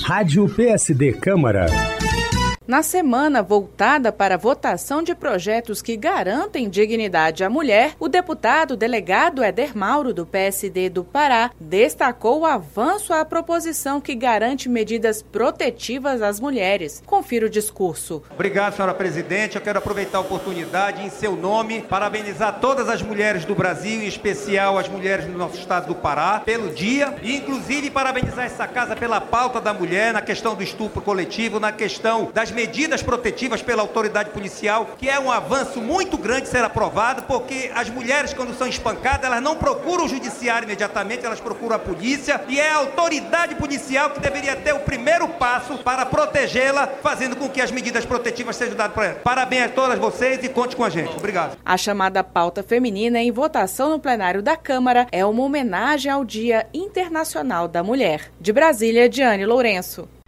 Rádio PSD Câmara. Na semana voltada para a votação de projetos que garantem dignidade à mulher, o deputado delegado Éder Mauro, do PSD do Pará, destacou o avanço à proposição que garante medidas protetivas às mulheres. Confira o discurso. Obrigado, senhora presidente. Eu quero aproveitar a oportunidade, em seu nome, parabenizar todas as mulheres do Brasil, em especial as mulheres do nosso estado do Pará, pelo dia, e inclusive parabenizar essa casa pela pauta da mulher, na questão do estupro coletivo, na questão das medidas protetivas pela autoridade policial, que é um avanço muito grande ser aprovado, porque as mulheres, quando são espancadas, elas não procuram o judiciário imediatamente, elas procuram a polícia, e é a autoridade policial que deveria ter o primeiro passo para protegê-la, fazendo com que as medidas protetivas sejam dadas para ela. Parabéns a todas vocês e conte com a gente. Obrigado. A chamada pauta feminina em votação no plenário da Câmara é uma homenagem ao Dia Internacional da Mulher. De Brasília, Diane Lourenço.